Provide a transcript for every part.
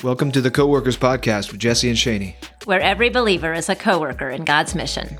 Welcome to the Co-Workers Podcast with Jesse and Shani, where every believer is a co-worker in God's mission.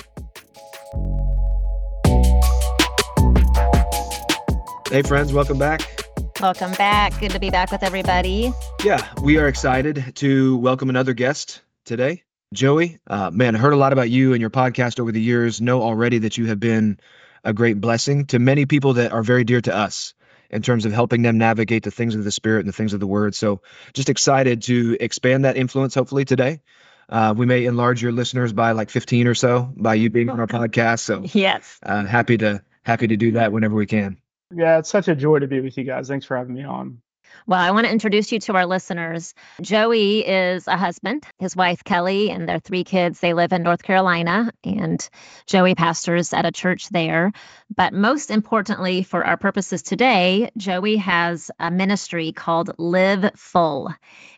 Hey friends, welcome back. Welcome back. Good to be back with everybody. Yeah, we are excited to welcome another guest today. Joey, man, I heard a lot about you and your podcast over the years. Know already that you have been a great blessing to many people that are very dear to us in terms of helping them navigate the things of the Spirit and the things of the Word. So just excited to expand that influence, hopefully, today. We may enlarge your listeners by like 15 or so by you being on our podcast. So yes, happy to do that whenever we can. Yeah, it's such a joy to be with you guys. Thanks for having me on. Well, I want to introduce you to our listeners. Joey is a husband, his wife, Kelly, and their 3 kids. They live in North Carolina, and Joey pastors at a church there. But most importantly, for our purposes today, Joey has a ministry called Live Full.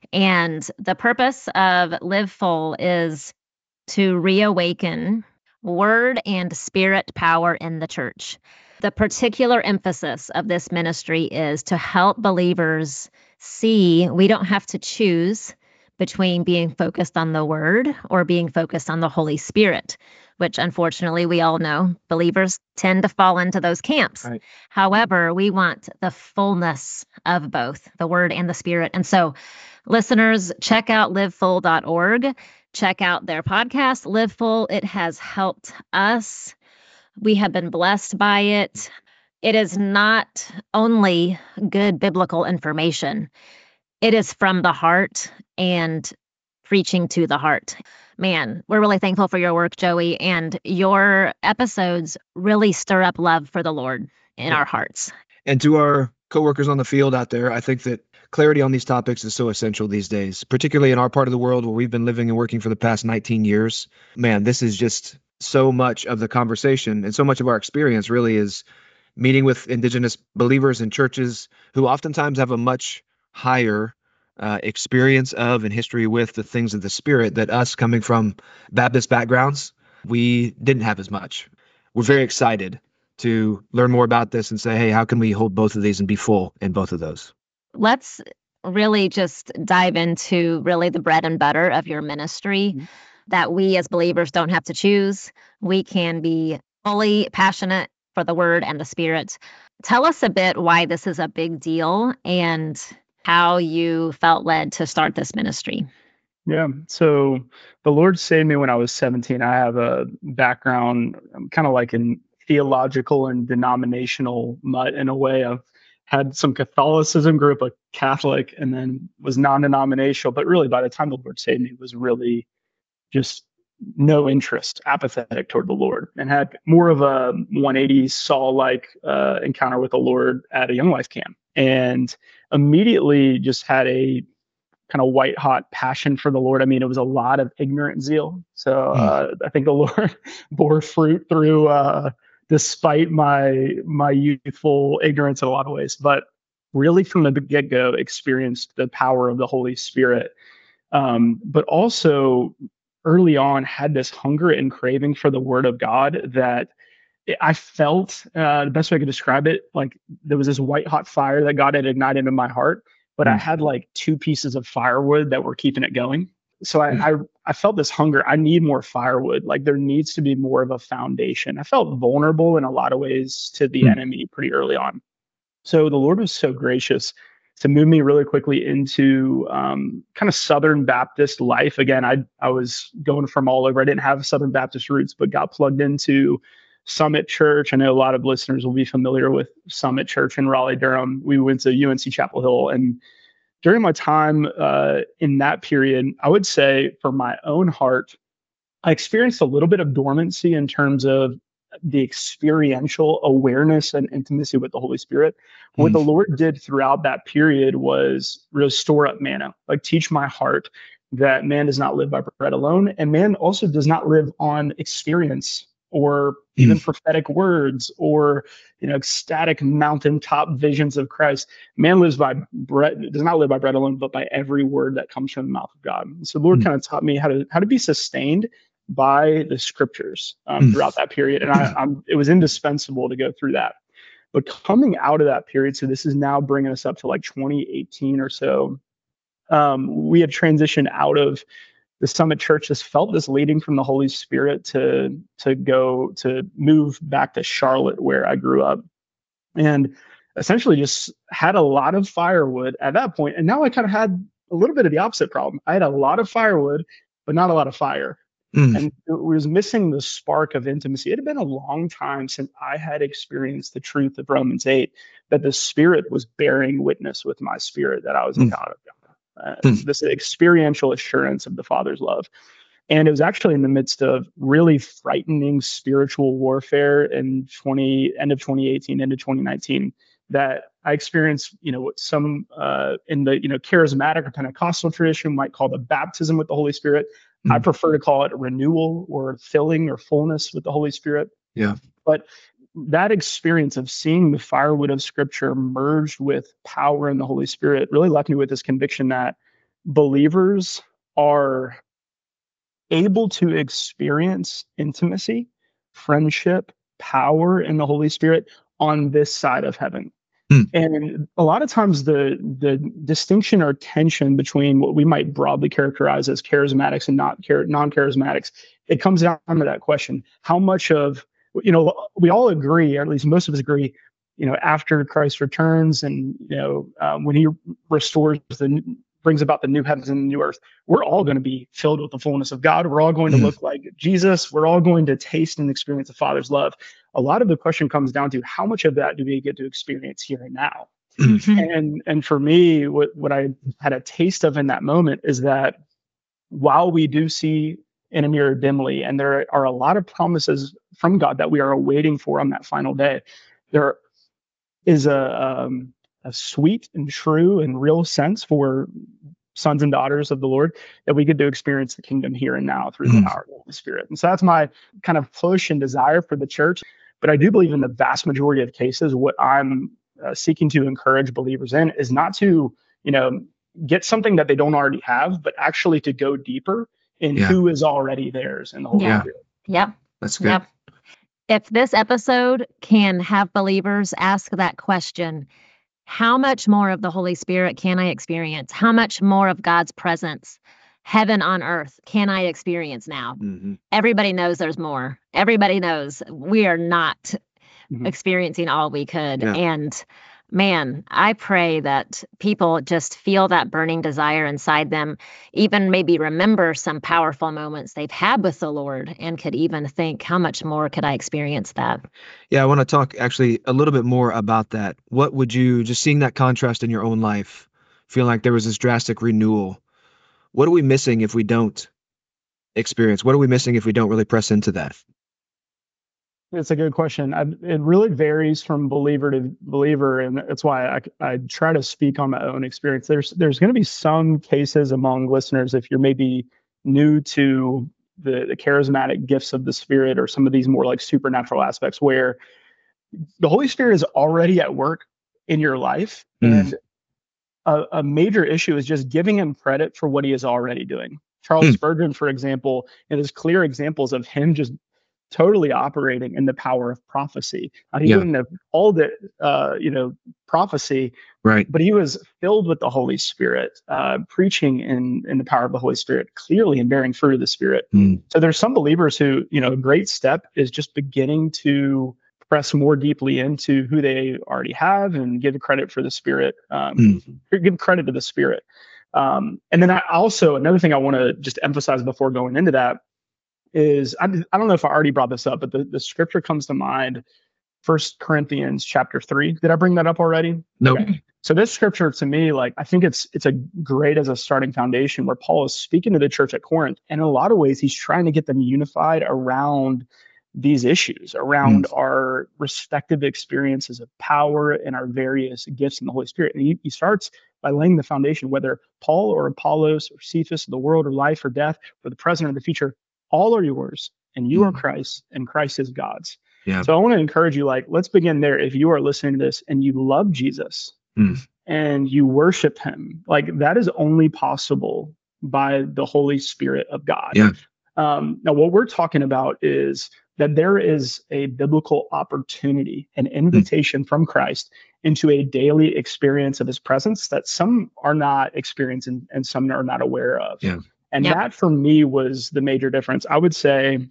And the purpose of Live Full is to reawaken word and spirit power in the church. The particular emphasis of this ministry is to help believers see we don't have to choose between being focused on the Word or being focused on the Holy Spirit, which unfortunately we all know believers tend to fall into those camps. Right. However, we want the fullness of both the Word and the Spirit. And so listeners, check out livefull.org. Check out their podcast, Live Full. It has helped us. We have been blessed by it. It is not only good biblical information. It is from the heart and preaching to the heart. Man, we're really thankful for your work, Joey, and your episodes really stir up love for the Lord in our hearts. And to our coworkers on the field out there, I think that clarity on these topics is so essential these days, particularly in our part of the world where we've been living and working for the past 19 years. Man, this is just so much of the conversation and so much of our experience really is meeting with indigenous believers in churches who oftentimes have a much higher experience of and history with the things of the Spirit that us coming from Baptist backgrounds, we didn't have as much. We're very excited to learn more about this and say, hey, how can we hold both of these and be full in both of those? Let's really just dive into really the bread and butter of your ministry. Mm-hmm. That we as believers don't have to choose. We can be fully passionate for the Word and the Spirit. Tell us a bit why this is a big deal and how you felt led to start this ministry. Yeah, so the Lord saved me when I was 17. I have a background kind of like in theological and denominational mutt in a way. I've had some Catholicism, grew up a Catholic, and then was non-denominational. But really, by the time the Lord saved me, it was really just no interest, apathetic toward the Lord, and had more of a 180 Saul-like encounter with the Lord at a Young Life camp. And immediately just had a kind of white hot passion for the Lord. I mean, it was a lot of ignorant zeal. So I think the Lord bore fruit through, despite my youthful ignorance in a lot of ways, but really from the get-go experienced the power of the Holy Spirit. But also early on had this hunger and craving for the Word of God that I felt, the best way I could describe it, like there was this white hot fire that God had ignited in my heart, but I had like 2 pieces of firewood that were keeping it going. So I felt this hunger. I need more firewood. Like there needs to be more of a foundation. I felt vulnerable in a lot of ways to the enemy pretty early on. So the Lord was so gracious to move me really quickly into kind of Southern Baptist life. Again, I was going from all over. I didn't have Southern Baptist roots, but got plugged into Summit Church. I know a lot of listeners will be familiar with Summit Church in Raleigh-Durham. We went to UNC Chapel Hill. And during my time in that period, I would say for my own heart, I experienced a little bit of dormancy in terms of the experiential awareness and intimacy with the Holy Spirit. What the Lord did throughout that period was really store up manna, like teach my heart that man does not live by bread alone. And man also does not live on experience or even prophetic words or, ecstatic mountaintop visions of Christ. Man lives by bread, does not live by bread alone, but by every word that comes from the mouth of God. So the Lord kind of taught me how to be sustained by the scriptures throughout that period. And it was indispensable to go through that. But coming out of that period, so this is now bringing us up to like 2018 or so, we had transitioned out of the Summit Church, just felt this leading from the Holy Spirit to move back to Charlotte, where I grew up, and essentially just had a lot of firewood at that point. And now I kind of had a little bit of the opposite problem. I had a lot of firewood, but not a lot of fire. And it was missing the spark of intimacy. It had been a long time since I had experienced the truth of Romans 8, that the Spirit was bearing witness with my spirit that I was a child of God. This experiential assurance of the Father's love. And it was actually in the midst of really frightening spiritual warfare in end of 2018, into 2019, that I experienced, what some in the charismatic or Pentecostal tradition might call the baptism with the Holy Spirit. I prefer to call it renewal or filling or fullness with the Holy Spirit. Yeah. But that experience of seeing the firewood of Scripture merged with power in the Holy Spirit really left me with this conviction that believers are able to experience intimacy, friendship, power in the Holy Spirit on this side of heaven. And a lot of times the distinction or tension between what we might broadly characterize as charismatics and non-charismatics, it comes down to that question: how much of, we all agree, or at least most of us agree, after Christ returns and when he brings about the new heavens and the new earth, we're all going to be filled with the fullness of God. We're all going to look like Jesus. We're all going to taste and experience the Father's love. A lot of the question comes down to how much of that do we get to experience here and now? And for me, what I had a taste of in that moment is that while we do see in a mirror dimly, and there are a lot of promises from God that we are awaiting for on that final day, there is a sweet and true and real sense for sons and daughters of the Lord that we get to experience the kingdom here and now through the power of the Holy Spirit. And so that's my kind of push and desire for the church. But I do believe in the vast majority of cases, what I'm seeking to encourage believers in is not to, get something that they don't already have, but actually to go deeper in who is already theirs in the Holy Spirit. Yeah. That's good. Yep. If this episode can have believers ask that question, how much more of the Holy Spirit can I experience? How much more of God's presence, heaven on earth, can I experience now? Everybody knows there's more. Everybody knows we are not experiencing all we could. Yeah. And man, I pray that people just feel that burning desire inside them, even maybe remember some powerful moments they've had with the Lord, and could even think, how much more could I experience that? Yeah, I want to talk actually a little bit more about that. What would you, just seeing that contrast in your own life, feeling like there was this drastic renewal, what are we missing if we don't experience? What are we missing if we don't really press into that? It's a good question. It really varies from believer to believer, and that's why I try to speak on my own experience. There's going to be some cases among listeners, if you're maybe new to the charismatic gifts of the Spirit or some of these more like supernatural aspects, where the Holy Spirit is already at work in your life, and a major issue is just giving him credit for what he is already doing. Charles Spurgeon, for example, and there's clear examples of him just totally operating in the power of prophecy. He didn't have all the, prophecy, right? But he was filled with the Holy Spirit, preaching in the power of the Holy Spirit, clearly, and bearing fruit of the Spirit. So there's some believers who, a great step is just beginning to press more deeply into who they already have and give credit for the Spirit, give credit to the Spirit. And then another thing I want to just emphasize before going into that is, I don't know if I already brought this up, but the scripture comes to mind, 1 Corinthians chapter 3. Did I bring that up already? Nope. Okay. So this scripture to me, I think it's a great as a starting foundation, where Paul is speaking to the church at Corinth. And in a lot of ways, he's trying to get them unified around these issues, around our respective experiences of power and our various gifts in the Holy Spirit. And he starts by laying the foundation, whether Paul or Apollos or Cephas, the world or life or death, or the present or the future, all are yours, and you are Christ, and Christ is God's. Yeah. So I want to encourage you, let's begin there. If you are listening to this and you love Jesus and you worship him, that is only possible by the Holy Spirit of God. Yeah. Now, what we're talking about is that there is a biblical opportunity, an invitation from Christ into a daily experience of his presence that some are not experiencing and some are not aware of. Yeah. And Yep. that for me was the major difference. I would say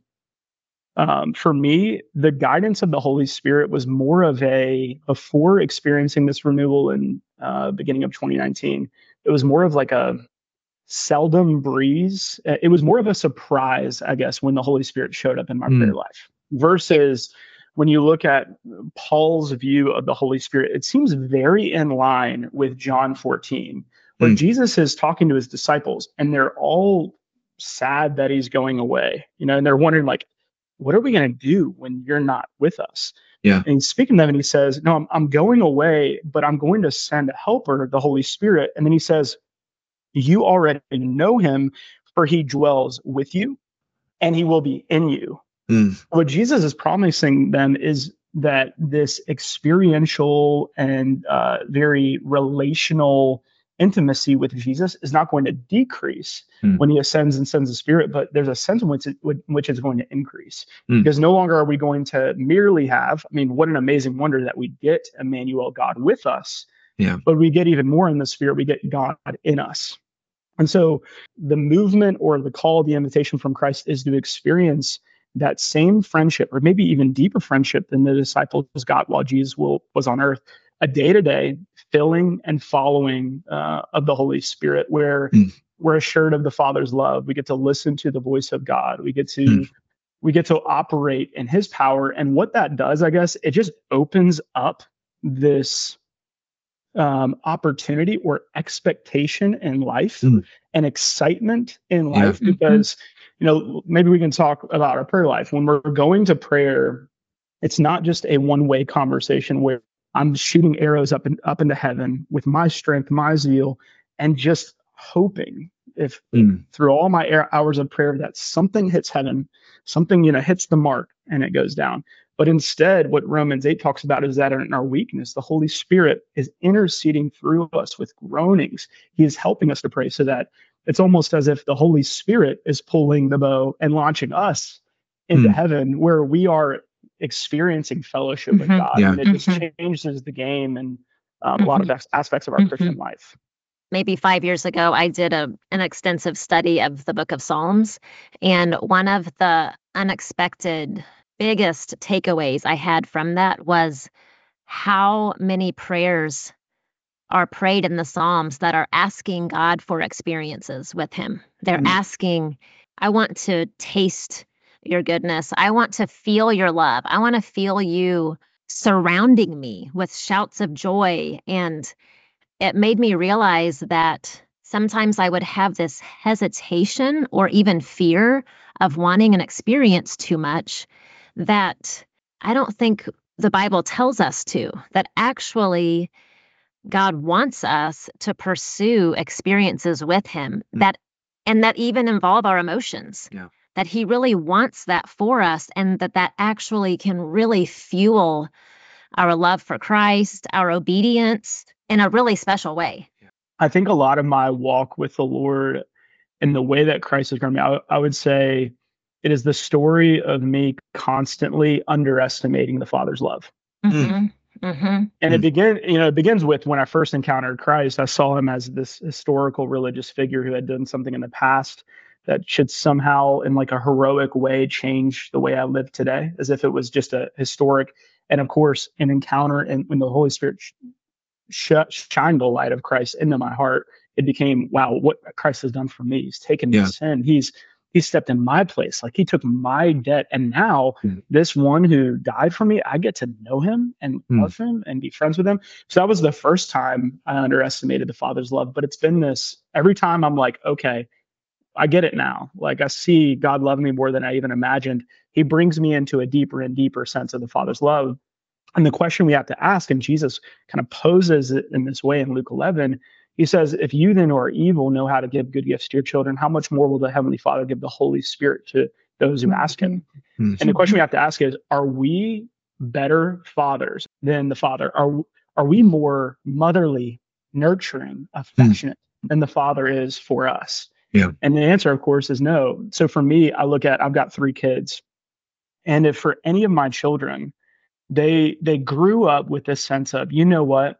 for me, the guidance of the Holy Spirit was more of before experiencing this renewal in beginning of 2019, it was more of like a seldom breeze. It was more of a surprise, I guess, when the Holy Spirit showed up in my prayer life versus when you look at Paul's view of the Holy Spirit, it seems very in line with John 14, where Jesus is talking to his disciples and they're all sad that he's going away, and they're wondering, like, what are we going to do when you're not with us? Yeah. And he's speaking to them and he says, no, I'm going away, but I'm going to send a helper, the Holy Spirit. And then he says, you already know him, for he dwells with you and he will be in you. What Jesus is promising them is that this experiential and very relational intimacy with Jesus is not going to decrease when he ascends and sends the Spirit, but there's a sense in which it's going to increase. Because no longer are we going to merely have, what an amazing wonder that we get Emmanuel, God with us, but we get even more in the Spirit, we get God in us. And so the movement or the call, the invitation from Christ is to experience that same friendship, or maybe even deeper friendship than the disciples got while Jesus was on earth, a day-to-day filling and following of the Holy Spirit, where we're assured of the Father's love. We get to listen to the voice of God. We get to operate in his power. And what that does, I guess, it just opens up this opportunity or expectation in life and excitement in life, because maybe we can talk about our prayer life. When we're going to prayer, it's not just a one-way conversation where I'm shooting arrows up into heaven with my strength, my zeal, and just hoping if through all my hours of prayer that something hits heaven, something hits the mark and it goes down. But instead, what Romans 8 talks about is that in our weakness, the Holy Spirit is interceding through us with groanings. He is helping us to pray, so that it's almost as if the Holy Spirit is pulling the bow and launching us into heaven, where we are experiencing fellowship with God. And it just changes the game and a lot of aspects of our Christian life. Maybe 5 years ago, I did an extensive study of the book of Psalms. And one of the unexpected biggest takeaways I had from that was how many prayers are prayed in the Psalms that are asking God for experiences with him. They're asking, I want to taste your goodness. I want to feel your love. I want to feel you surrounding me with shouts of joy. And it made me realize that sometimes I would have this hesitation or even fear of wanting an experience too much, that I don't think the Bible tells us to, that actually God wants us to pursue experiences with him that even involve our emotions, that he really wants that for us, and that actually can really fuel our love for Christ, our obedience in a really special way. I think a lot of my walk with the Lord and the way that Christ has grown me, I would say it is the story of me constantly underestimating the Father's love. And it begins with when I first encountered Christ. I saw him as this historical religious figure who had done something in the past that should somehow, in like a heroic way, change the way I live today, as if it was just a historic. And of course, an encounter, and when the Holy Spirit shined the light of Christ into my heart, it became, wow, what Christ has done for me. He's taken my sin. He's stepped in my place. Like, he took my debt. And now this one who died for me, I get to know him and love him and be friends with him. So that was the first time I underestimated the Father's love. But it's been this, every time I'm like, okay, I get it now. Like, I see God loving me more than I even imagined. He brings me into a deeper and deeper sense of the Father's love. And the question we have to ask, and Jesus kind of poses it in this way in Luke 11, he says, if you then who are evil know how to give good gifts to your children, how much more will the Heavenly Father give the Holy Spirit to those who ask him? And the question we have to ask is, are we better fathers than the Father? Are we more motherly, nurturing, affectionate than the Father is for us? And the answer, of course, is no. So for me, I've got 3 kids. And if for any of my children, they grew up with this sense of, you know what?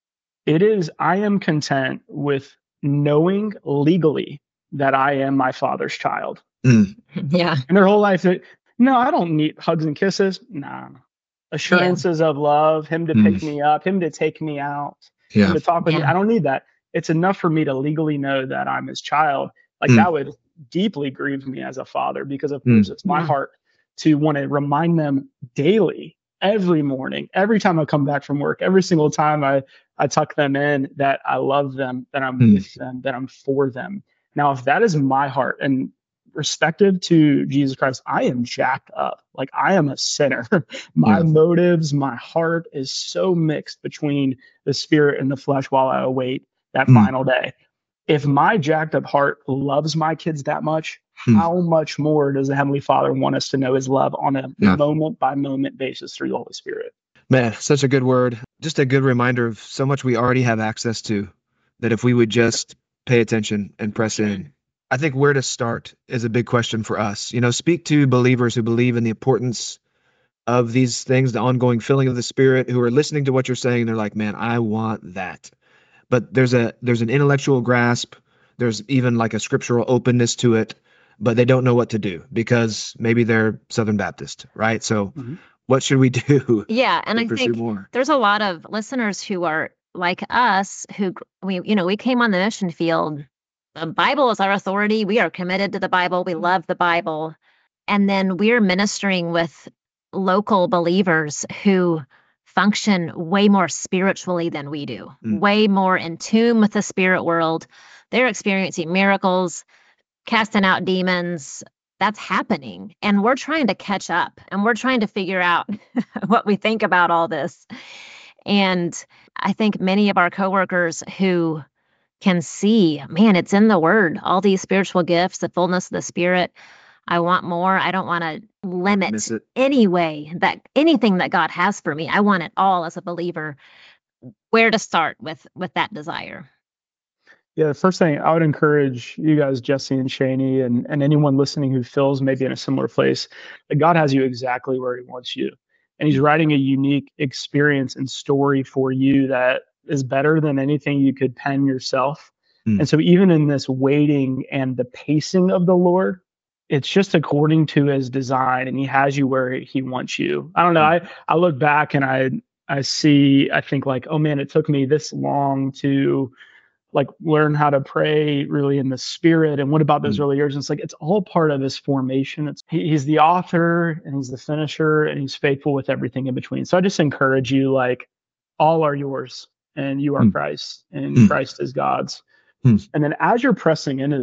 I am content with knowing legally that I am my father's child. Mm. Yeah. And their whole life, no, I don't need hugs and kisses. Nah. Assurances of love, him to pick me up, him to take me out, him Yeah. to talk with me. Yeah. I don't need that. It's enough for me to legally know that I'm his child. Like Mm. that would deeply grieve me as a father, because of Mm. course it's my heart to want to remind them daily, every morning, every time I come back from work, every single time I tuck them in, that I love them, that I'm with them, that I'm for them. Now, if that is my heart, and respective to Jesus Christ, I am jacked up. Like I am a sinner. My Yeah. motives, my heart is so mixed between the spirit and the flesh while I await that Mm. final day. If my jacked up heart loves my kids that much, how much more does the Heavenly Father want us to know his love on a moment by moment basis through the Holy Spirit? Man, such a good word. Just a good reminder of so much we already have access to, that if we would just pay attention and press in. I think where to start is a big question for us. You know, speak to believers who believe in the importance of these things, the ongoing filling of the Spirit, who are listening to what you're saying. They're like, man, I want that. But there's an intellectual grasp. There's even like a scriptural openness to it, but they don't know what to do because maybe they're Southern Baptist, right? So what should we do? Yeah. And to I pursue think more? there's a lot of listeners who are like us, who we came on the mission field. The Bible is our authority. We are committed to the Bible. We love the Bible. And then we're ministering with local believers who function way more spiritually than we do, way more in tune with the spirit world. They're experiencing miracles, casting out demons. That's happening. And we're trying to catch up, and we're trying to figure out what we think about all this. And I think many of our coworkers who can see, man, it's in the word, all these spiritual gifts, the fullness of the Spirit. I want more. I don't want to limit Miss it. anything that God has for me. I want it all as a believer. Where to start with that desire? Yeah, the first thing I would encourage you guys, Jesse and Shaney, and anyone listening who feels maybe in a similar place, that God has you exactly where he wants you. And he's writing a unique experience and story for you that is better than anything you could pen yourself. And so even in this waiting and the pacing of the Lord, it's just according to his design, and he has you where he wants you. I don't know. I look back and I think like, oh man, it took me this long to like learn how to pray really in the spirit. And what about those early years? And it's like, it's all part of his formation. He's the author and he's the finisher, and he's faithful with everything in between. So I just encourage you, like, all are yours, and you are Christ, and Christ is God's. And then as you're pressing into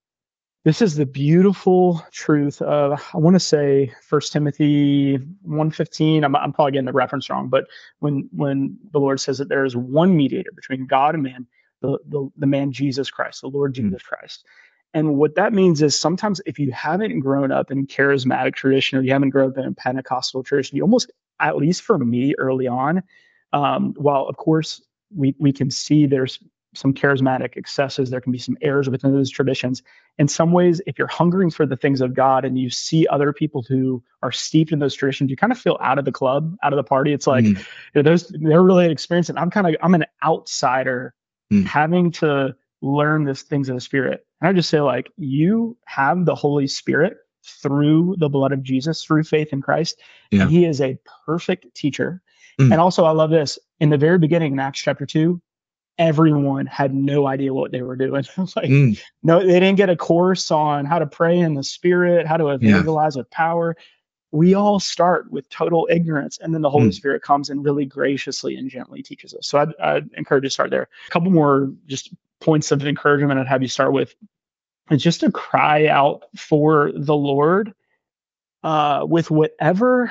this is the beautiful truth of, I want to say 1 Timothy 1:15. I'm probably getting the reference wrong, but when the Lord says that there is one mediator between God and man, the man Jesus Christ, the Lord Jesus Christ. And what that means is, sometimes if you haven't grown up in charismatic tradition, or you haven't grown up in a Pentecostal tradition, you almost, at least for me early on, while of course we can see there's some charismatic excesses, there can be some errors within those traditions. In some ways, if you're hungering for the things of God and you see other people who are steeped in those traditions, you kind of feel out of the club, out of the party. It's like, they're really experiencing. I'm an outsider having to learn these things of the Spirit. And I just say, like, you have the Holy Spirit through the blood of Jesus, through faith in Christ. And he is a perfect teacher. And also, I love this. In the very beginning, in Acts chapter 2, everyone had no idea what they were doing. Like, no, they didn't get a course on how to pray in the Spirit, how to evangelize with power. We all start with total ignorance, and then the Holy Spirit comes and really graciously and gently teaches us. So I'd encourage you to start there. A couple more just points of encouragement I'd have you start with is just to cry out for the Lord with whatever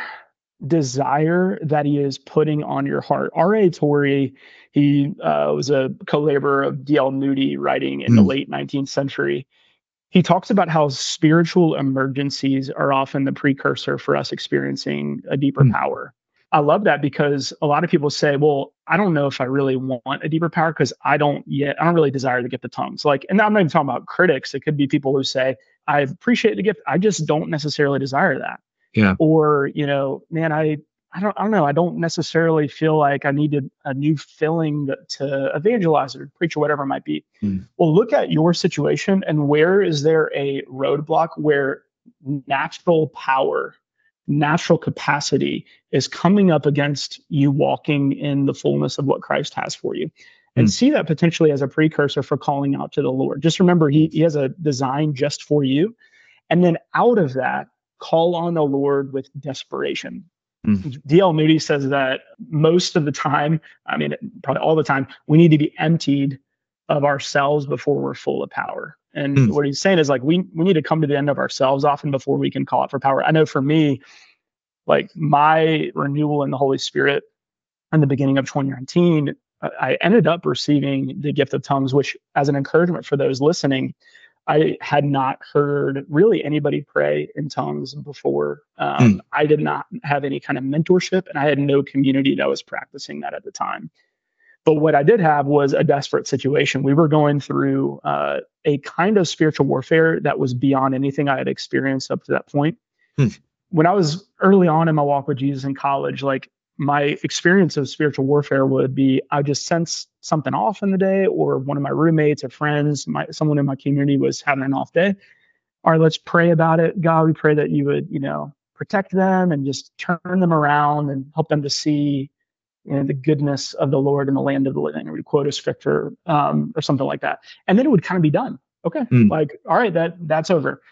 desire that he is putting on your heart. R.A. Torrey, he was a co-laborer of D.L. Moody, writing in the late 19th century. He talks about how spiritual emergencies are often the precursor for us experiencing a deeper power. I love that, because a lot of people say, well, I don't know if I really want a deeper power, because I don't really desire the gift of tongues. Like, and I'm not even talking about critics. It could be people who say, I appreciate the gift, I just don't necessarily desire that. Yeah. Or, man, I don't know. I don't necessarily feel like I needed a new filling to evangelize or preach or whatever it might be. Well, look at your situation and where is there a roadblock where natural power, natural capacity is coming up against you walking in the fullness of what Christ has for you. And see that potentially as a precursor for calling out to the Lord. Just remember, he has a design just for you. And then out of that, call on the Lord with desperation. D.L. Moody says that most of the time, I mean, probably all the time, we need to be emptied of ourselves before we're full of power. And what he's saying is like, we need to come to the end of ourselves often before we can call out for power. I know for me, like my renewal in the Holy Spirit in the beginning of 2019, I ended up receiving the gift of tongues, which as an encouragement for those listening, I had not heard really anybody pray in tongues before. I did not have any kind of mentorship, and I had no community that was practicing that at the time. But what I did have was a desperate situation. We were going through a kind of spiritual warfare that was beyond anything I had experienced up to that point. When I was early on in my walk with Jesus in college, like my experience of spiritual warfare would be I just sense something off in the day, or one of my roommates or friends, someone in my community was having an off day. All right, let's pray about it. God, we pray that you would, protect them and just turn them around and help them to see the goodness of the Lord in the land of the living. Or we'd quote a scripture or something like that. And then it would kind of be done. Okay, like, all right, that's over.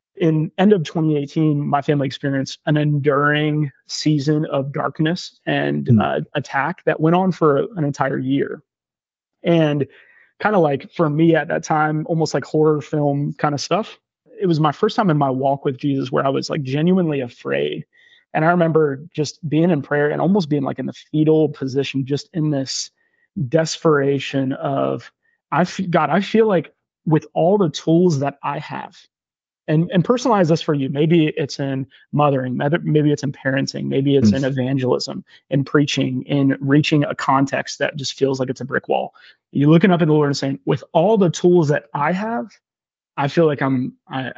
In end of 2018, my family experienced an enduring season of darkness and attack that went on for an entire year. And kind of like for me at that time, almost like horror film kind of stuff. It was my first time in my walk with Jesus where I was like genuinely afraid. And I remember just being in prayer and almost being like in the fetal position, just in this desperation of, God, I feel like with all the tools that I have, and personalize this for you. Maybe it's in mothering, maybe it's in parenting, maybe it's in evangelism, in preaching, in reaching a context that just feels like it's a brick wall. You're looking up at the Lord and saying, with all the tools that I have, I feel like I'm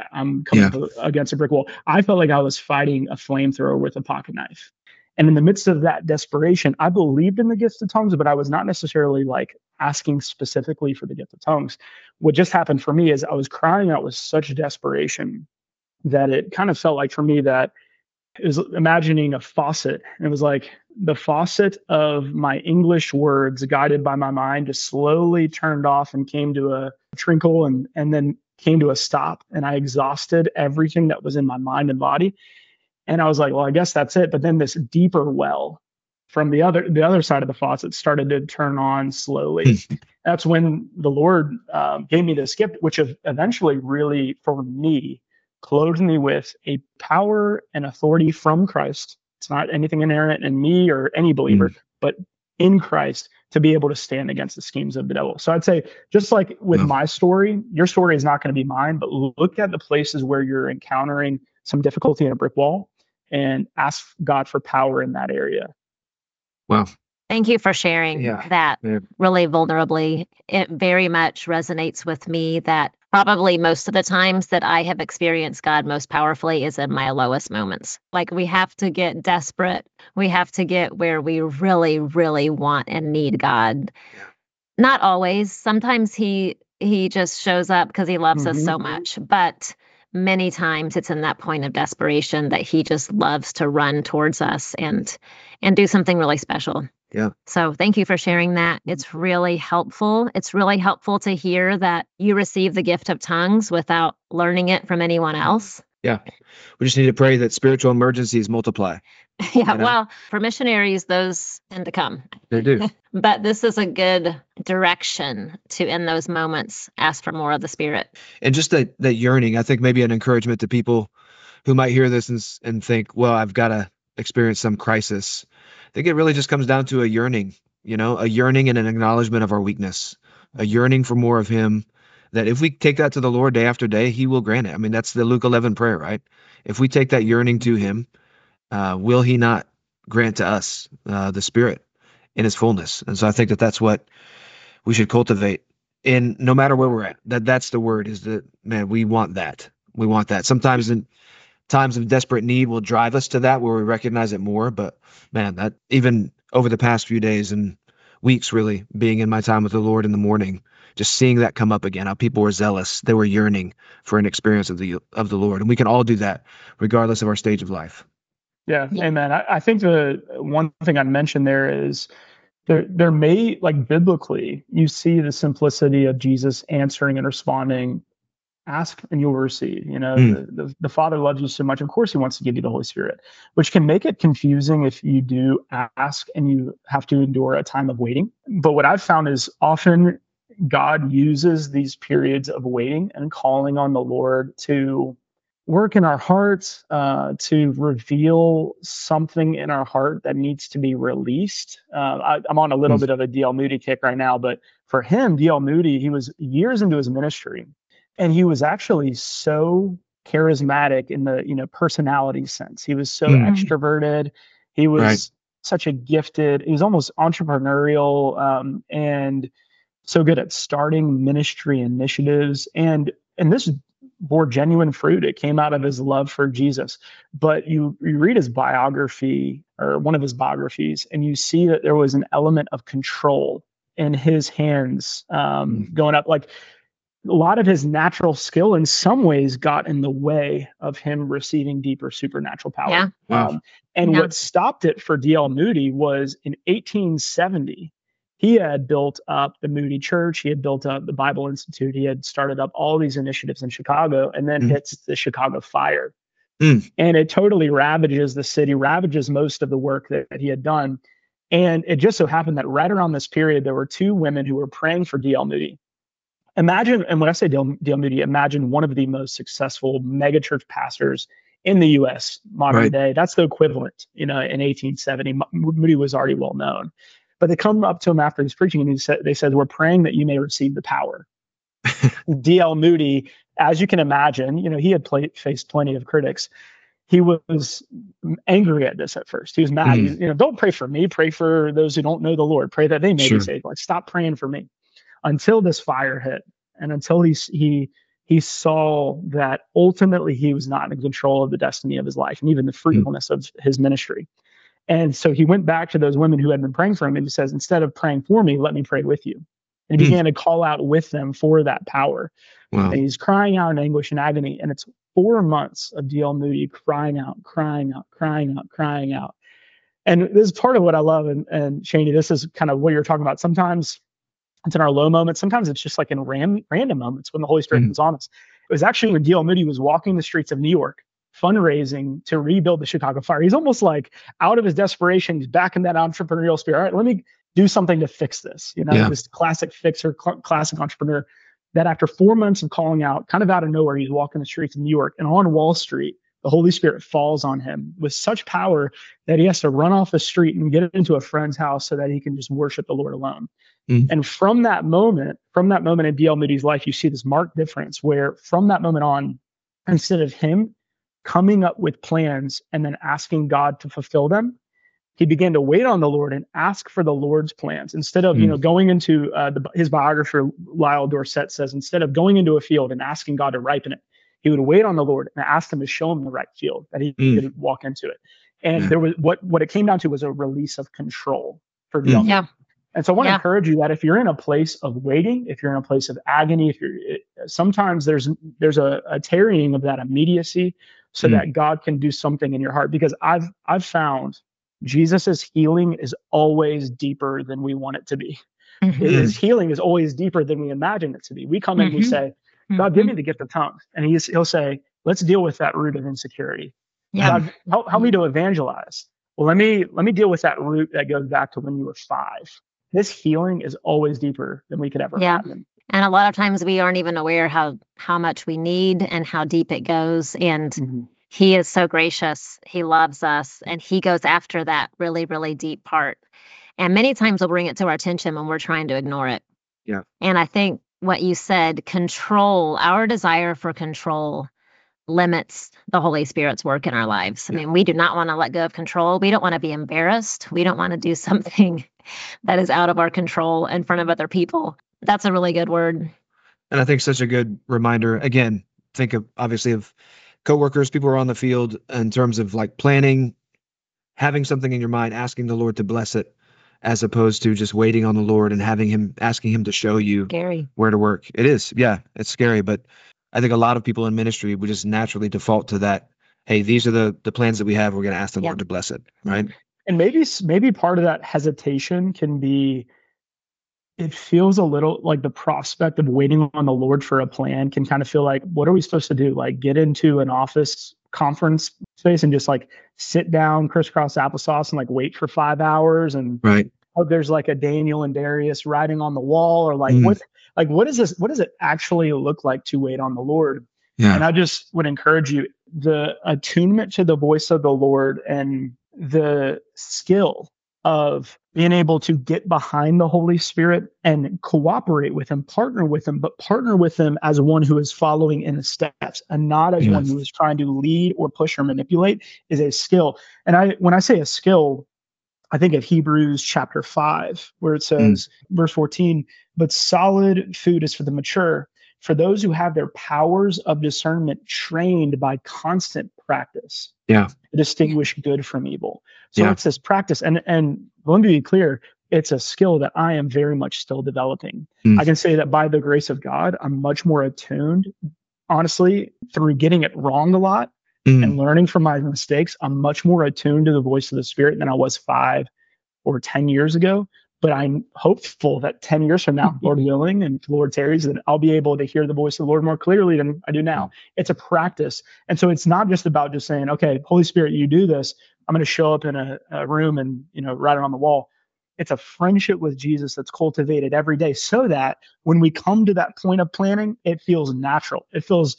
coming against a brick wall. I felt like I was fighting a flamethrower with a pocket knife. And in the midst of that desperation, I believed in the gift of tongues, but I was not necessarily like asking specifically for the gift of tongues. What just happened for me is I was crying out with such desperation that it kind of felt like for me that it was imagining a faucet. And it was like the faucet of my English words guided by my mind just slowly turned off and came to a trickle and then came to a stop. And I exhausted everything that was in my mind and body. And I was like, well, I guess that's it. But then this deeper well from the other side of the faucet started to turn on slowly. That's when the Lord gave me this gift, which eventually really, for me, clothed me with a power and authority from Christ. It's not anything inherent in me or any believer, but in Christ to be able to stand against the schemes of the devil. So I'd say, just like with my story, your story is not going to be mine, but look at the places where you're encountering some difficulty in a brick wall and ask God for power in that area. Wow. Thank you for sharing that really vulnerably. It very much resonates with me that probably most of the times that I have experienced God most powerfully is in my lowest moments. Like we have to get desperate. We have to get where we really, really want and need God. Yeah. Not always. Sometimes he just shows up because he loves us so much. But many times it's in that point of desperation that he just loves to run towards us and do something really special. Yeah. So thank you for sharing that. It's really helpful. It's really helpful to hear that you receive the gift of tongues without learning it from anyone else. Yeah. We just need to pray that spiritual emergencies multiply. Yeah. Well, for missionaries, those tend to come. They do. But this is a good direction to, in those moments, ask for more of the Spirit. And just that yearning, I think maybe an encouragement to people who might hear this and think, well, I've got to experience some crisis. I think it really just comes down to a yearning, a yearning and an acknowledgement of our weakness, a yearning for more of him, that if we take that to the Lord day after day, he will grant it. I mean, that's the Luke 11 prayer, right? If we take that yearning to him, will he not grant to us the Spirit in his fullness? And so I think that's what we should cultivate in no matter where we're at. That's the word, is that, man, we want that. We want that. Sometimes times of desperate need will drive us to that where we recognize it more. But man, that even over the past few days and weeks, really being in my time with the Lord in the morning, just seeing that come up again, how people were zealous, they were yearning for an experience of the Lord. And we can all do that regardless of our stage of life. Yeah, amen. I think the one thing I'd mention there is there may, like, biblically, you see the simplicity of Jesus answering and responding, ask and you'll receive. The Father loves you so much. Of course, he wants to give you the Holy Spirit, which can make it confusing if you do ask and you have to endure a time of waiting. But what I've found is often God uses these periods of waiting and calling on the Lord to work in our hearts, to reveal something in our heart that needs to be released. I'm on a little bit of a D.L. Moody kick right now, but for him, D.L. Moody, he was years into his ministry, and he was actually so charismatic in the personality sense. He was so extroverted. He was such a gifted. He was almost entrepreneurial, and so good at starting ministry initiatives. And this bore genuine fruit. It came out of his love for Jesus. But you read his biography, or one of his biographies, and you see that there was an element of control in his hands going up. Like, a lot of his natural skill in some ways got in the way of him receiving deeper supernatural power. What stopped it for D.L. Moody was in 1870, he had built up the Moody Church. He had built up the Bible Institute. He had started up all these initiatives in Chicago, and then hits the Chicago fire. And it totally ravages the city, ravages most of the work that he had done. And it just so happened that right around this period, there were two women who were praying for D.L. Moody. Imagine, and when I say D.L. Moody, imagine one of the most successful megachurch pastors in the U.S. modern day. That's the equivalent, in 1870. Moody was already well known. But they come up to him after he's preaching, and they said, "We're praying that you may receive the power." D.L. Moody, as you can imagine, he had faced plenty of critics. He was angry at this at first. He was mad. Don't pray for me. Pray for those who don't know the Lord. Pray that they may be saved. Like, stop praying for me. Until this fire hit, and until he saw that ultimately he was not in control of the destiny of his life and even the fruitfulness of his ministry. And so he went back to those women who had been praying for him, and he says, "Instead of praying for me, let me pray with you." And he began to call out with them for that power. Wow. And he's crying out in anguish and agony. And it's 4 months of D.L. Moody crying out. And this is part of what I love. And Shaney, this is kind of what you're talking about. Sometimes it's in our low moments. Sometimes it's just like in random moments when the Holy Spirit comes on us. It was actually when D.L. Moody was walking the streets of New York, fundraising to rebuild the Chicago fire. He's almost like out of his desperation. He's back in that entrepreneurial spirit. All right, let me do something to fix this. This classic fixer, classic entrepreneur, that after 4 months of calling out, kind of out of nowhere, he's walking the streets of New York, and on Wall Street, the Holy Spirit falls on him with such power that he has to run off the street and get into a friend's house so that he can just worship the Lord alone. And from that moment in D.L. Moody's life, you see this marked difference where from that moment on, instead of him coming up with plans and then asking God to fulfill them, he began to wait on the Lord and ask for the Lord's plans. Instead of, going into his biographer, Lyle Dorset says, instead of going into a field and asking God to ripen it, he would wait on the Lord and ask him to show him the right field that he could walk into it. And there was what it came down to was a release of control for D.L. Moody. And so I want to encourage you that if you're in a place of waiting, if you're in a place of agony, sometimes there's a tarrying of that immediacy so that God can do something in your heart. Because I've found Jesus's healing is always deeper than we want it to be. His healing is always deeper than we imagine it to be. We come in and we say, "God, give me the gift of tongues," and he'll say, "Let's deal with that root of insecurity. God, help me to evangelize. Well, let me deal with that root that goes back to when you were 5." This healing is always deeper than we could ever imagine. And a lot of times we aren't even aware how much we need and how deep it goes. And he is so gracious. He loves us, and he goes after that really, really deep part. And many times we'll bring it to our attention when we're trying to ignore it. Yeah. And I think what you said, control, our desire for control limits the Holy Spirit's work in our lives. I mean, we do not want to let go of control. We don't want to be embarrassed. We don't want to do something that is out of our control in front of other people. That's a really good word. And I think such a good reminder. Again, think of obviously of coworkers, people who are on the field in terms of like planning, having something in your mind, asking the Lord to bless it, as opposed to just waiting on the Lord and asking him to show you Scary. where to work. It is, yeah, it's scary, but I think a lot of people in ministry would just naturally default to that. Hey, these are the plans that we have. We're going to ask the Yeah. Lord to bless it, right? And maybe part of that hesitation can be, it feels a little like the prospect of waiting on the Lord for a plan can kind of feel like, what are we supposed to do? Like get into an office conference space and just like sit down, crisscross applesauce, and like wait for 5 hours and Right. hope there's like a Daniel and Darius writing on the wall, or like Mm. what is this? What does it actually look like to wait on the Lord? Yeah. And I just would encourage you, the attunement to the voice of the Lord and the skill of being able to get behind the Holy Spirit and cooperate with him, partner with him, but partner with him as one who is following in his steps and not as one who is trying to lead or push or manipulate, is a skill. And when I say a skill, I think of Hebrews chapter 5, where it says, verse 14, but solid food is for the mature, for those who have their powers of discernment trained by constant practice Yeah. to distinguish good from evil. So Yeah. it's this practice. And let me be clear, it's a skill that I am very much still developing. I can say that by the grace of God, I'm much more attuned, honestly, through getting it wrong a lot and learning from my mistakes. I'm much more attuned to the voice of the Spirit than I was 5 or 10 years ago. But I'm hopeful that 10 years from now, Lord willing, and if the Lord tarries, that I'll be able to hear the voice of the Lord more clearly than I do now. It's a practice. And so it's not just about just saying, okay, Holy Spirit, you do this. I'm going to show up in a room and, write it on the wall. It's a friendship with Jesus that's cultivated every day, so that when we come to that point of planning, it feels natural. It feels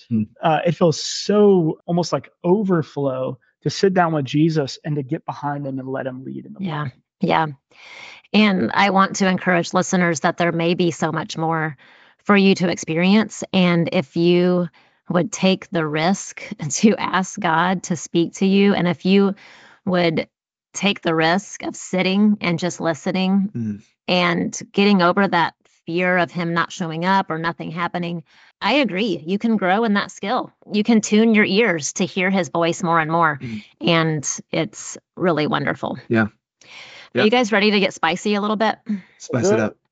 so almost like overflow to sit down with Jesus and to get behind him and let him lead in the Yeah. morning. Yeah. And I want to encourage listeners that there may be so much more for you to experience. And if you would take the risk to ask God to speak to you, and if you would take the risk of sitting and just listening and getting over that fear of him not showing up or nothing happening, I agree. You can grow in that skill. You can tune your ears to hear his voice more and more. And it's really wonderful. Yeah. Are you guys ready to get spicy a little bit? Spice it up.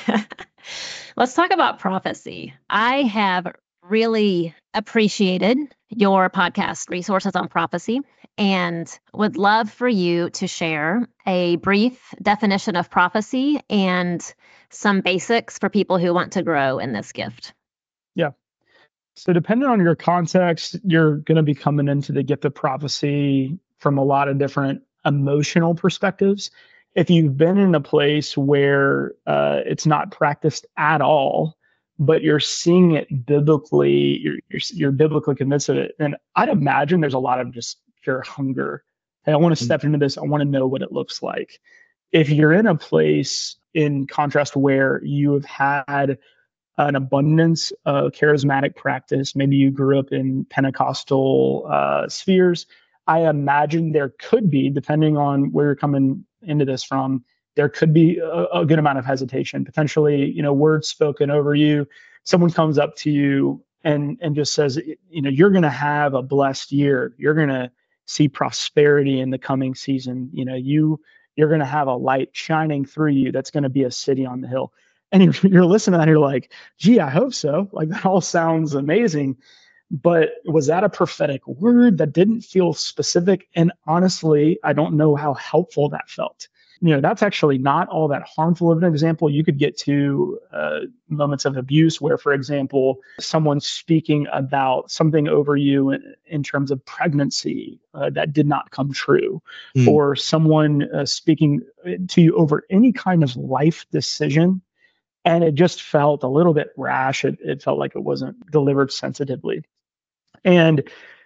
Let's talk about prophecy. I have really appreciated your podcast resources on prophecy and would love for you to share a brief definition of prophecy and some basics for people who want to grow in this gift. Yeah. So depending on your context, you're going to be coming into the gift of prophecy from a lot of different emotional perspectives. If you've been in a place where it's not practiced at all, but you're seeing it biblically, you're biblically convinced of it, then I'd imagine there's a lot of just pure hunger. Hey, I want to step into this. I want to know what it looks like. If you're in a place, in contrast, where you have had an abundance of charismatic practice, maybe you grew up in Pentecostal spheres, I imagine there could be, depending on where you're coming into this from, there could be a good amount of hesitation, potentially, words spoken over you. Someone comes up to you and just says, you're going to have a blessed year. You're going to see prosperity in the coming season. You're going to have a light shining through you. That's going to be a city on the hill. And you're listening to that and you're like, gee, I hope so. Like, that all sounds amazing. But was that a prophetic word that didn't feel specific? And honestly, I don't know how helpful that felt. That's actually not all that harmful of an example. You could get to moments of abuse where, for example, someone's speaking about something over you in terms of pregnancy that did not come true, or someone speaking to you over any kind of life decision. And it just felt a little bit rash. It felt like it wasn't delivered sensitively. And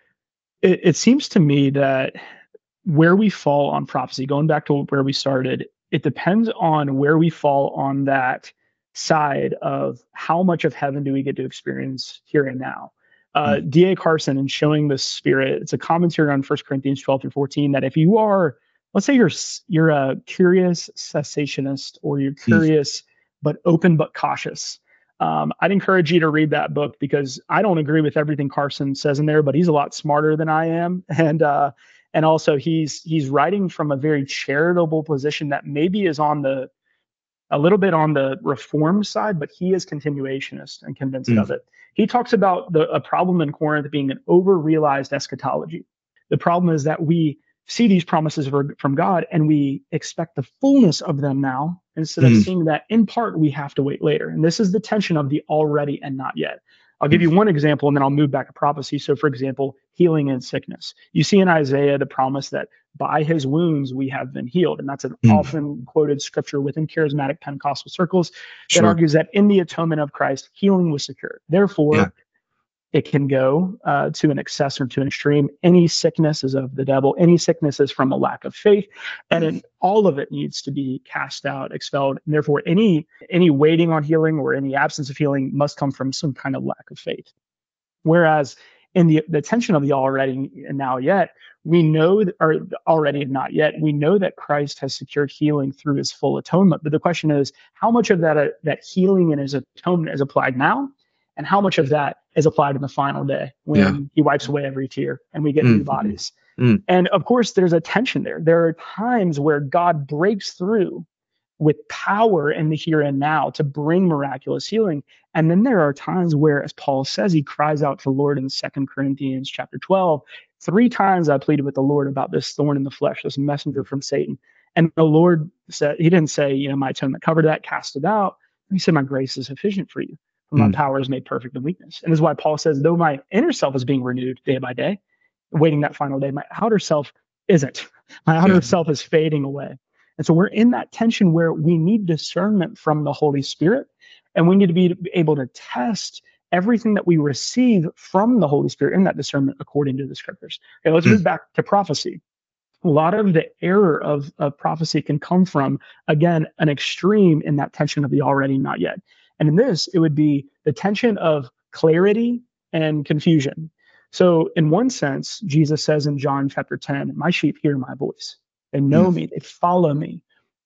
it seems to me that where we fall on prophecy, going back to where we started, it depends on where we fall on that side of how much of heaven do we get to experience here and now. D.A. Carson, in Showing the Spirit, it's a commentary on 1 Corinthians 12-14, that if you are, let's say you're a curious cessationist, or you're curious but open but cautious, I'd encourage you to read that book because I don't agree with everything Carson says in there, but he's a lot smarter than I am. And also he's writing from a very charitable position that maybe is a little bit on the reform side, but he is continuationist and convinced of it. He talks about a problem in Corinth being an over-realized eschatology. The problem is that we see these promises from God and we expect the fullness of them now instead of seeing that in part we have to wait later. And this is the tension of the already and not yet. I'll give you one example and then I'll move back to prophecy. So for example, healing and sickness. You see in Isaiah the promise that by his wounds we have been healed. And that's an often quoted scripture within charismatic Pentecostal circles that argues that in the atonement of Christ, healing was secured. Therefore, it can go to an excess or to an extreme. Any sickness is of the devil. Any sickness is from a lack of faith. And all of it needs to be cast out, expelled. And therefore, any waiting on healing or any absence of healing must come from some kind of lack of faith. Whereas in the tension of the already and now yet, we know, or already and not yet, we know that Christ has secured healing through his full atonement. But the question is, how much of that healing in his atonement is applied now? And how much of that is applied in the final day when he wipes away every tear and we get new bodies? And of course, there's a tension there. There are times where God breaks through with power in the here and now to bring miraculous healing. And then there are times where, as Paul says, he cries out to the Lord in 2 Corinthians chapter 12, 3 times I pleaded with the Lord about this thorn in the flesh, this messenger from Satan. And the Lord said, he didn't say, my atonement covered that, cast it out. He said, my grace is sufficient for you. My power is made perfect in weakness. And this is why Paul says, though my inner self is being renewed day by day, waiting that final day, my outer self isn't. My outer self is fading away. And so we're in that tension where we need discernment from the Holy Spirit, and we need to be able to test everything that we receive from the Holy Spirit in that discernment according to the scriptures. Okay, let's move back to prophecy. A lot of the error of prophecy can come from, again, an extreme in that tension of the already, not yet. And in this, it would be the tension of clarity and confusion. So in one sense, Jesus says in John chapter 10, my sheep hear my voice. They know me, they follow me.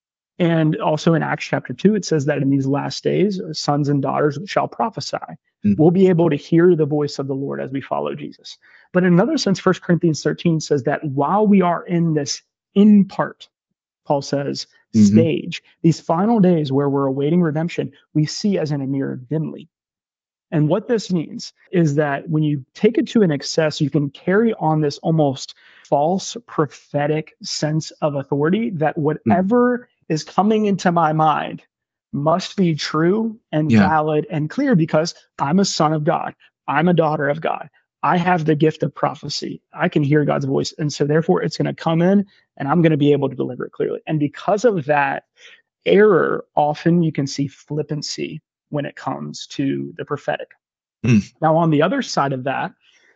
And also in Acts chapter 2, it says that in these last days, sons and daughters shall prophesy. We'll be able to hear the voice of the Lord as we follow Jesus. But in another sense, 1 Corinthians 13 says that while we are in this in part, Paul says, stage, these final days where we're awaiting redemption, we see as in a mirror dimly. And what this means is that when you take it to an excess, you can carry on this almost false prophetic sense of authority that whatever is coming into my mind must be true and valid and clear because I'm a son of God. I'm a daughter of God. I have the gift of prophecy. I can hear God's voice. And so therefore it's going to come in and I'm going to be able to deliver it clearly. And because of that error, often you can see flippancy when it comes to the prophetic. Now, on the other side of that,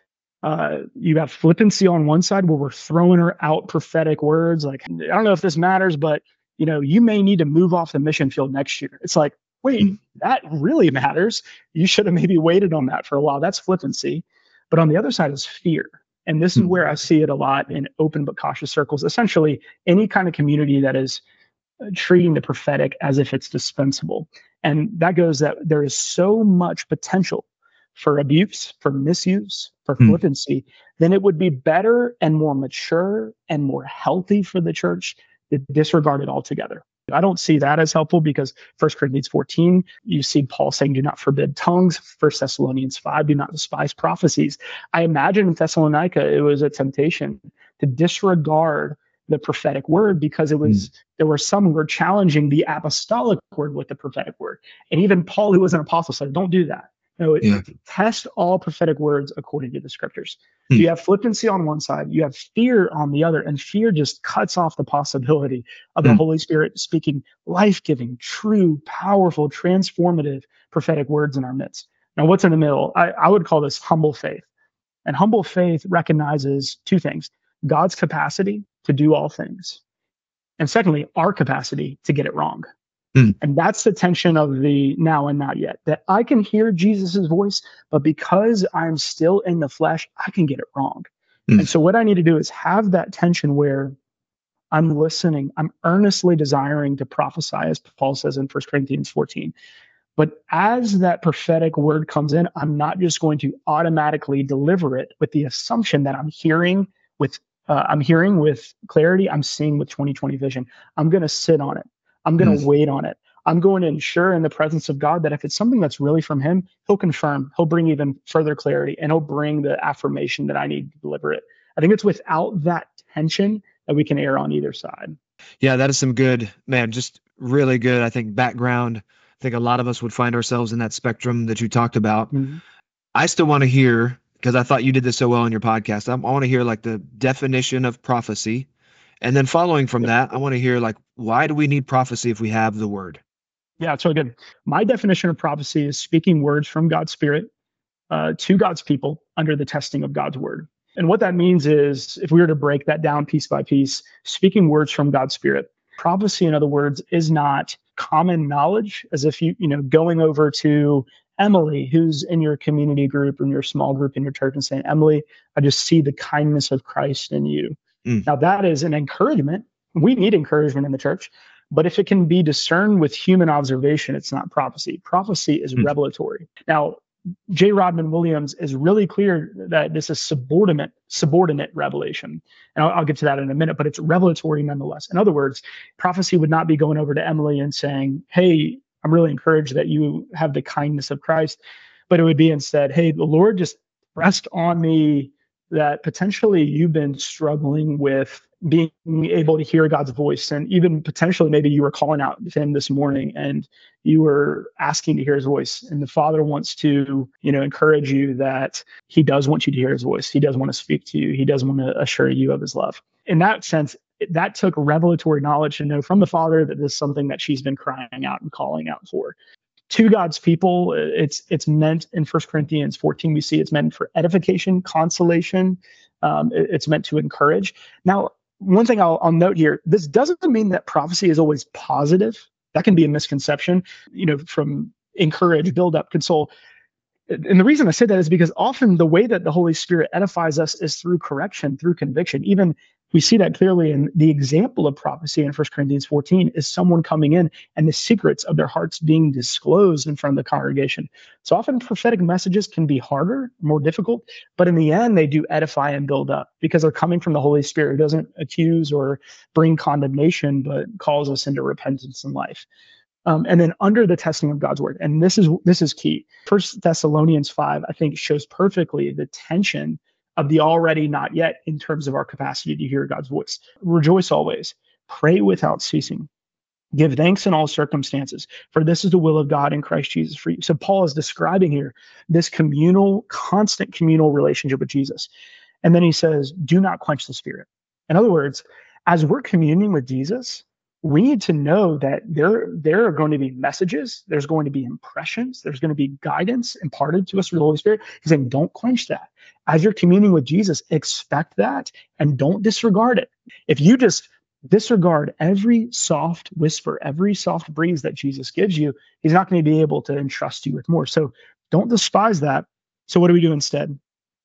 you have flippancy on one side where we're throwing out prophetic words like, I don't know if this matters, but you may need to move off the mission field next year. It's like, wait, that really matters. You should have maybe waited on that for a while. That's flippancy. But on the other side is fear. And this is where I see it a lot in open but cautious circles. Essentially, any kind of community that is treating the prophetic as if it's dispensable. And that goes that there is so much potential for abuse, for misuse, for flippancy, then it would be better and more mature and more healthy for the church to disregard it altogether. I don't see that as helpful because 1 Corinthians 14, you see Paul saying, do not forbid tongues. 1 Thessalonians 5, do not despise prophecies. I imagine in Thessalonica, it was a temptation to disregard the prophetic word because there were some who were challenging the apostolic word with the prophetic word. And even Paul, who was an apostle, said, don't do that. No, test all prophetic words according to the scriptures. So you have flippancy on one side, you have fear on the other, and fear just cuts off the possibility of the Holy Spirit speaking life-giving, true, powerful, transformative prophetic words in our midst. Now, what's in the middle? I would call this humble faith. And humble faith recognizes 2 things: God's capacity to do all things, and secondly, our capacity to get it wrong. And that's the tension of the now and not yet, that I can hear Jesus's voice, but because I'm still in the flesh, I can get it wrong. And so what I need to do is have that tension where I'm listening, I'm earnestly desiring to prophesy, as Paul says in 1 Corinthians 14, But as that prophetic word comes in, I'm not just going to automatically deliver it with the assumption that I'm hearing with clarity, I'm seeing with 2020 vision. I'm going to sit on it. I'm going to wait on it. I'm going to ensure in the presence of God that if it's something that's really from him, he'll confirm, he'll bring even further clarity, and he'll bring the affirmation that I need to deliver it. I think it's without that tension that we can err on either side. Yeah, that is some good, man, just really good, I think, background. I think a lot of us would find ourselves in that spectrum that you talked about. Mm-hmm. I still want to hear, because I thought you did this so well in your podcast, I want to hear like the definition of prophecy. And then following from that, I want to hear like, why do we need prophecy if we have the word? Yeah, it's really good. My definition of prophecy is speaking words from God's Spirit to God's people under the testing of God's word. And what that means is, if we were to break that down piece by piece, speaking words from God's Spirit. Prophecy, in other words, is not common knowledge, as if going over to Emily, who's in your community group or in your small group in your church, and saying, Emily, I just see the kindness of Christ in you. Now, that is an encouragement. We need encouragement in the church. But if it can be discerned with human observation, it's not prophecy. Prophecy is revelatory. Now, J. Rodman Williams is really clear that this is subordinate revelation. And I'll get to that in a minute, but it's revelatory nonetheless. In other words, prophecy would not be going over to Emily and saying, hey, I'm really encouraged that you have the kindness of Christ. But it would be instead, hey, the Lord just pressed on me that potentially you've been struggling with being able to hear God's voice. And even potentially maybe you were calling out to him this morning and you were asking to hear his voice. And the Father wants to, encourage you that he does want you to hear his voice. He does want to speak to you. He does want to assure you of his love. In that sense, that took revelatory knowledge to know from the Father that this is something that she's been crying out and calling out for. To God's people, it's meant in 1 Corinthians 14, we see it's meant for edification, consolation. It's meant to encourage. Now, one thing I'll note here, this doesn't mean that prophecy is always positive. That can be a misconception, from encourage, build up, console. And the reason I say that is because often the way that the Holy Spirit edifies us is through correction, through conviction. Even we see that clearly in the example of prophecy in 1 Corinthians 14 is someone coming in and the secrets of their hearts being disclosed in front of the congregation. So often prophetic messages can be harder, more difficult, but in the end, they do edify and build up because they're coming from the Holy Spirit, who doesn't accuse or bring condemnation, but calls us into repentance and life. And then under the testing of God's word, and this is key. 1 Thessalonians 5, I think, shows perfectly the tension of the already not yet in terms of our capacity to hear God's voice. Rejoice always, pray without ceasing, give thanks in all circumstances, for this is the will of God in Christ Jesus for you. So Paul is describing here this constant communal relationship with Jesus. And then he says, do not quench the Spirit. In other words, as we're communing with Jesus, we need to know that there are going to be messages, there's going to be impressions, there's going to be guidance imparted to us through the Holy Spirit. He's saying, don't quench that. As you're communing with Jesus, expect that and don't disregard it. If you just disregard every soft whisper, every soft breeze that Jesus gives you, he's not going to be able to entrust you with more. So don't despise that. So what do we do instead?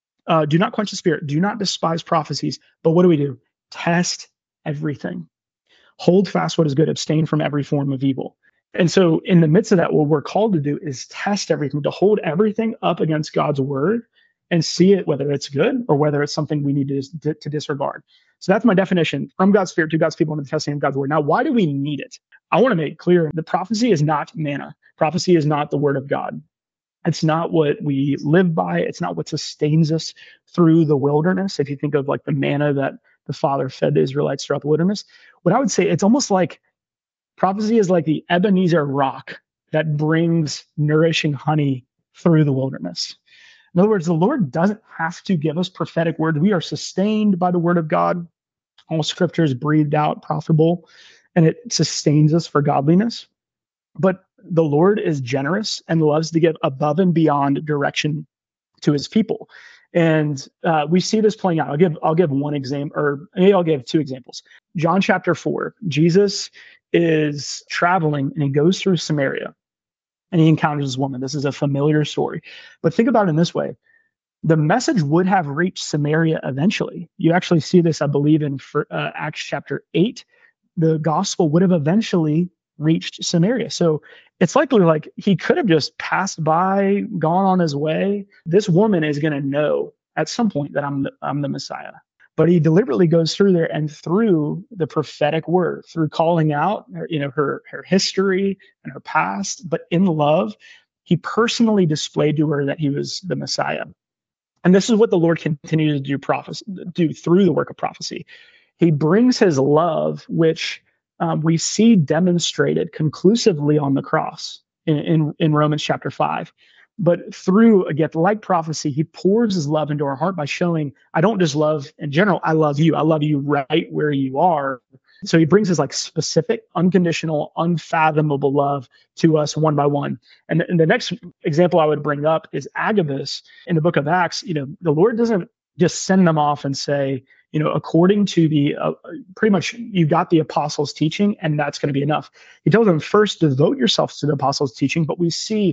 Do not quench the Spirit. Do not despise prophecies. But what do? Test everything. Hold fast what is good, abstain from every form of evil. And so in the midst of that, what we're called to do is test everything, to hold everything up against God's word and see it, whether it's good or whether it's something we need to disregard. So that's my definition: from God's Spirit to God's people and the testing of God's word. Now, why do we need it? I want to make clear that prophecy is not manna. Prophecy is not the word of God. It's not what we live by. It's not what sustains us through the wilderness. If you think of like the manna that the Father fed the Israelites throughout the wilderness, what I would say, it's almost like prophecy is like the Ebenezer rock that brings nourishing honey through the wilderness. In other words, the Lord doesn't have to give us prophetic words. We are sustained by the word of God. All scripture is breathed out, profitable, and it sustains us for godliness. But the Lord is generous and loves to give above and beyond direction to his people. And we see this playing out. I'll give one example, or maybe I'll give two examples. John chapter 4, Jesus is traveling and he goes through Samaria and he encounters this woman. This is a familiar story. But think about it in this way. The message would have reached Samaria eventually. You actually see this, I believe, in Acts chapter 8. The gospel would have eventually reached Samaria. So it's likely like he could have just passed by, gone on his way. This woman is going to know at some point that I'm the Messiah. But he deliberately goes through there, and through the prophetic word, through calling out her history and her past, but in love, he personally displayed to her that he was the Messiah. And this is what the Lord continues to do through the work of prophecy. He brings his love, which we see demonstrated conclusively on the cross in Romans chapter 5. But through a gift like prophecy, he pours his love into our heart by showing, I don't just love in general, I love you. I love you right where you are. So he brings his like specific, unconditional, unfathomable love to us one by one. And the next example I would bring up is Agabus in the book of Acts. The Lord doesn't just send them off and say, according to the pretty much you got the apostles' teaching, and that's going to be enough. He tells them first, devote yourselves to the apostles' teaching. But we see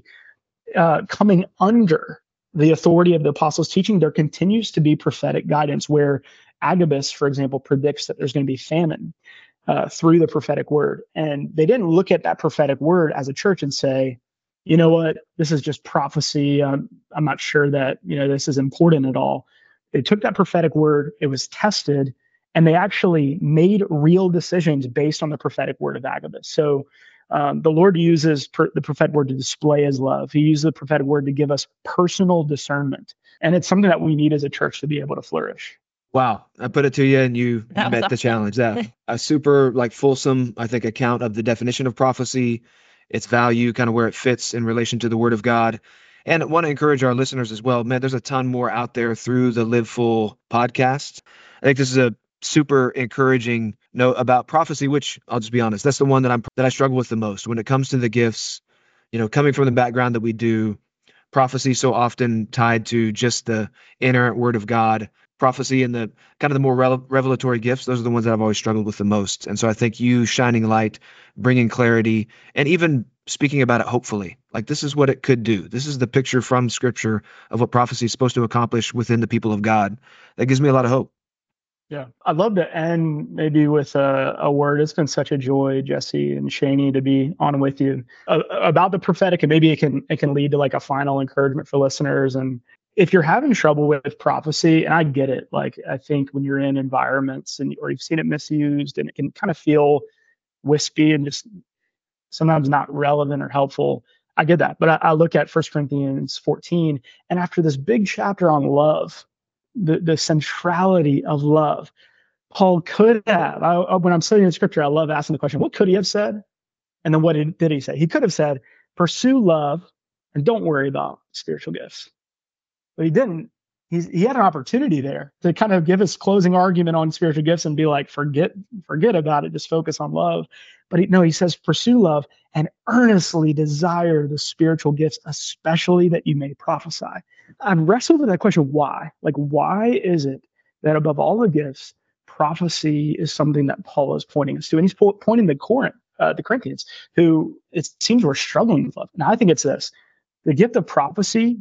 coming under the authority of the apostles' teaching, there continues to be prophetic guidance where Agabus, for example, predicts that there's going to be famine through the prophetic word. And they didn't look at that prophetic word as a church and say, you know what, this is just prophecy. I'm not sure that, this is important at all. They took that prophetic word, it was tested, and they actually made real decisions based on the prophetic word of Agabus. So the Lord uses the prophetic word to display his love. He uses the prophetic word to give us personal discernment. And it's something that we need as a church to be able to flourish. Wow. I put it to you and you That was met the awesome. challenge. That a super fulsome, I think, account of the definition of prophecy, its value, kind of where it fits in relation to the word of God. And I want to encourage our listeners as well. Man, there's a ton more out there through the Live Full podcast. I think this is a super encouraging note about prophecy, which I'll just be honest, that's the one that I struggle with the most when it comes to the gifts, coming from the background that we do. Prophecy so often tied to just the inerrant word of God. Prophecy and the kind of the more revelatory gifts, those are the ones that I've always struggled with the most. And so I think you shining light, bringing clarity, and even speaking about it hopefully, like this is what it could do. This is the picture from Scripture of what prophecy is supposed to accomplish within the people of God. That gives me a lot of hope. Yeah, I'd love to end maybe with a word. It's been such a joy, Jesse and Shani, to be on with you about the prophetic, and maybe it can lead to like a final encouragement for listeners. And if you're having trouble with prophecy, and I get it, like I think when you're in environments or you've seen it misused, and it can kind of feel wispy and just sometimes not relevant or helpful. I get that, but I look at 1 Corinthians 14, and after this big chapter on love, the centrality of love, Paul could have, when I'm studying the scripture, I love asking the question, what could he have said? And then what did he say? He could have said, pursue love and don't worry about spiritual gifts. But he didn't. He had an opportunity there to kind of give his closing argument on spiritual gifts and be like, forget about it, just focus on love. But he says, pursue love and earnestly desire the spiritual gifts, especially that you may prophesy. I've wrestled with that question, why? Like, why is it that above all the gifts, prophecy is something that Paul is pointing us to? And he's pointing the Corinthians, who it seems were struggling with love. And I think it's this. The gift of prophecy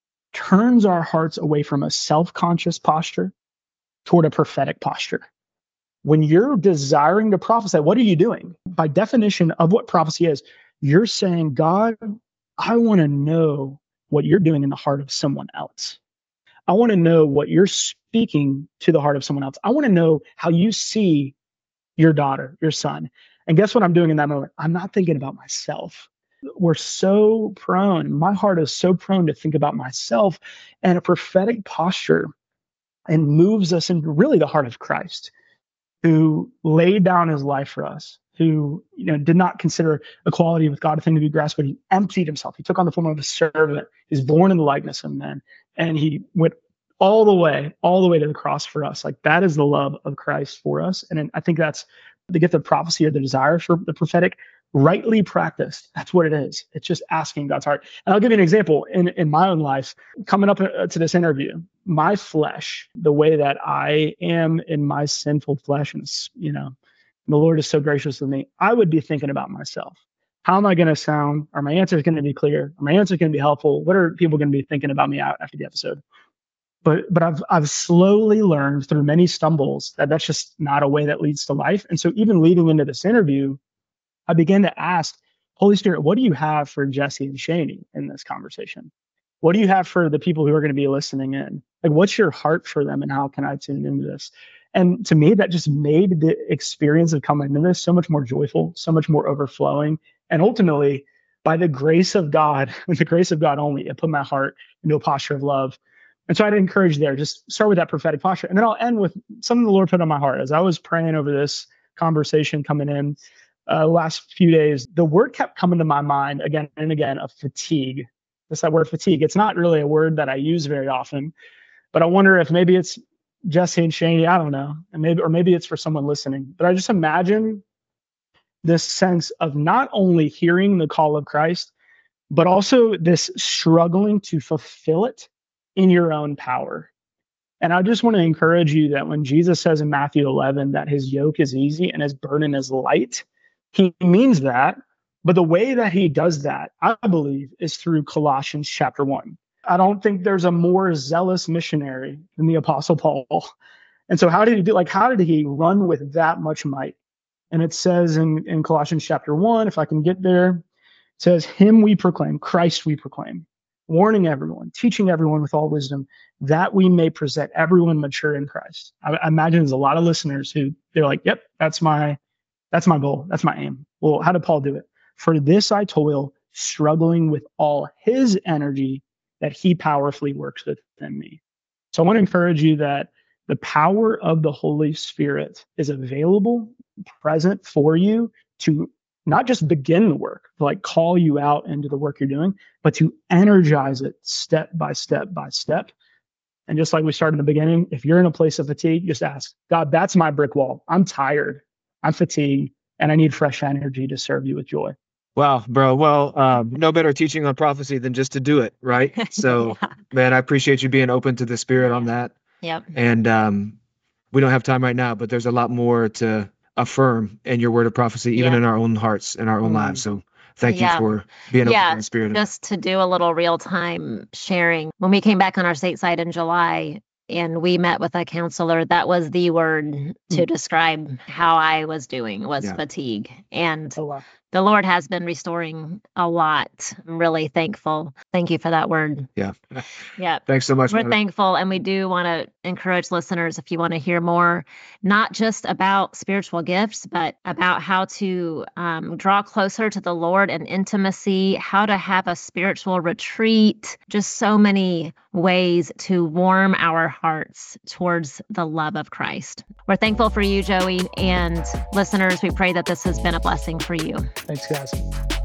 turns our hearts away from a self-conscious posture toward a prophetic posture. When you're desiring to prophesy, what are you doing? By definition of what prophecy is, you're saying, God, I want to know what you're doing in the heart of someone else. I want to know what you're speaking to the heart of someone else. I want to know how you see your daughter, your son. And guess what I'm doing in that moment? I'm not thinking about myself. We're so prone, my heart is so prone to think about myself, and a prophetic posture and moves us into really the heart of Christ, who laid down his life for us, who did not consider equality with God a thing to be grasped, but he emptied himself. He took on the form of a servant. He's born in the likeness of men, and he went all the way to the cross for us. Like, that is the love of Christ for us. And I think that's the gift of prophecy, or the desire for the prophetic, rightly practiced. That's what it is. It's just asking God's heart. And I'll give you an example in my own life. Coming up to this interview, my flesh, the way that I am in my sinful flesh, and the Lord is so gracious with me, I would be thinking about myself. How am I going to sound? Are my answers going to be clear? Are my answers going to be helpful? What are people going to be thinking about me out after the episode? But I've slowly learned through many stumbles that that's just not a way that leads to life. And so even leading into this interview, I began to ask, Holy Spirit, what do you have for Jesse and Shani in this conversation? What do you have for the people who are going to be listening in? Like, what's your heart for them, and how can I tune into this? And to me, that just made the experience of coming into this so much more joyful, so much more overflowing. And ultimately, by the grace of God, with the grace of God only, it put my heart into a posture of love. And so I'd encourage there, just start with that prophetic posture. And then I'll end with something the Lord put on my heart. As I was praying over this conversation coming in last few days, the word kept coming to my mind again and again of fatigue. Just that word fatigue. It's not really a word that I use very often, but I wonder if maybe it's Jesse and Shani, I don't know, and maybe it's for someone listening. But I just imagine this sense of not only hearing the call of Christ, but also this struggling to fulfill it in your own power. And I just want to encourage you that when Jesus says in Matthew 11 that his yoke is easy and his burden is light, he means that. But the way that he does that, I believe, is through Colossians chapter 1. I don't think there's a more zealous missionary than the Apostle Paul. And so how did he run with that much might? And it says in Colossians chapter 1, if I can get there, it says, him we proclaim, Christ we proclaim, warning everyone, teaching everyone with all wisdom, that we may present everyone mature in Christ. I imagine there's a lot of listeners who they're like, yep, that's my goal. That's my aim. Well, how did Paul do it? For this I toil, struggling with all his energy that he powerfully works within me. So I want to encourage you that the power of the Holy Spirit is available, present for you to not just begin the work, to like call you out into the work you're doing, but to energize it step by step by step. And just like we started in the beginning, if you're in a place of fatigue, just ask, God, that's my brick wall. I'm tired, I'm fatigued, and I need fresh energy to serve you with joy. Wow, bro. Well, no better teaching on prophecy than just to do it, right? So, Yeah. man, I appreciate you being open to the Spirit on that. Yep. And we don't have time right now, but there's a lot more to affirm in your word of prophecy, even Yeah. in our own hearts and our own lives. So thank you Yeah. for being open Yeah, to the Spirit. just to do a little real time sharing. When we came back on our stateside in July and we met with a counselor, that was the word to describe how I was doing was Yeah. fatigue. And Oh, wow. the Lord has been restoring a lot. I'm really thankful. Thank you for that word. Yeah. Yeah. Thanks so much. We're man. thankful, and we do want to encourage listeners, if you want to hear more, not just about spiritual gifts, but about how to draw closer to the Lord and intimacy, how to have a spiritual retreat, just so many ways to warm our hearts towards the love of Christ. We're thankful for you, Joey, and listeners, we pray that this has been a blessing for you. Thanks, guys.